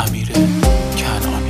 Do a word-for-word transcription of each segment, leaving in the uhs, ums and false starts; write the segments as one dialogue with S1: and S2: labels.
S1: امیر کنعانی.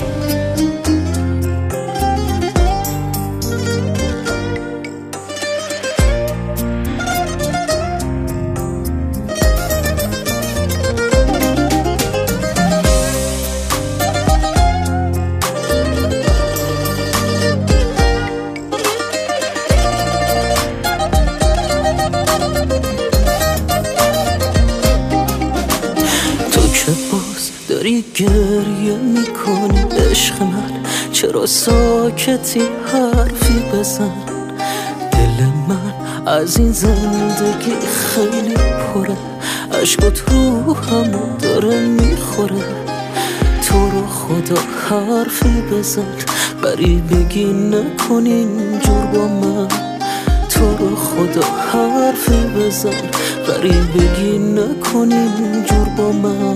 S2: داری گریه میکنی عشق من، چرا ساکتی حرفی بزن. دل من از این زندگی خیلی پره، عشقت روحمو داره میخوره. تو رو خدا حرفی بزن، غریبگی نکن اینجور با من. تو رو خدا حرفی بزن، غریبگی نکن اینجور با من.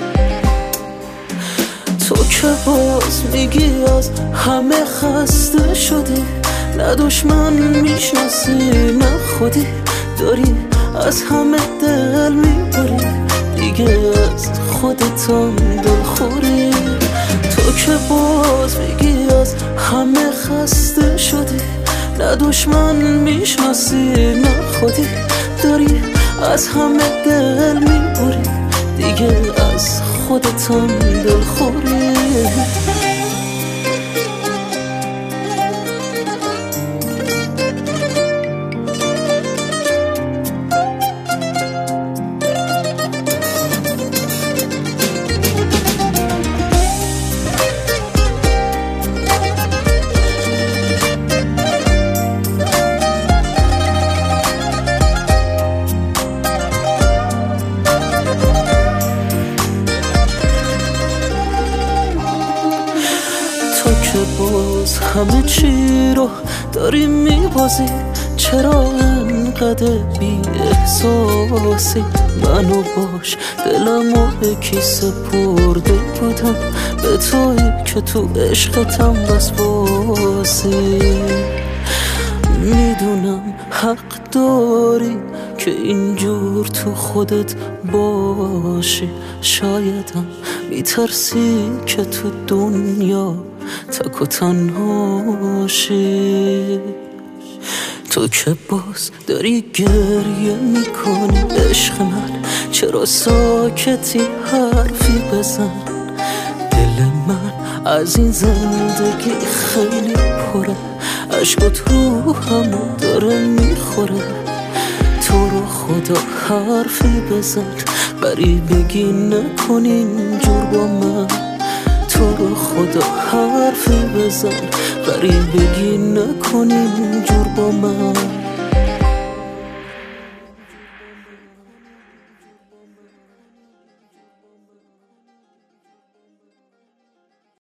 S2: تو که باز میگی از همه خسته شدی، نه دشمن میشناسی نه خودی. داری از همه دل میبری، دیگه از خودتم دل خوری. تو که باز میگی از همه خسته شدی، نه دشمن میشناسی نه خودی. داری از همه دل میبری، دیگه از خودتم دل خوری. که باز همه چی رو داری میبازی، چرا انقدر بی احساسی؟ منو باش دلمو به کی سپرده بودم، به تویی که تو عشقتم وسواسی. میدونم حق داری که اینجور تو خودت باشی، شایدم میترسی که تو دنیا تک و تنهاشی. تو که باز داری گریه میکنی عشق من، چرا ساکتی حرفی بزن. دل من از این زندگی خیلی پره، عشقت روحمو داره میخوره. تو رو خدا حرفی بزن، غریبگی نکن اینجور با من. تو رو خدا حرفی بزن، غریبگی نکن اینجور با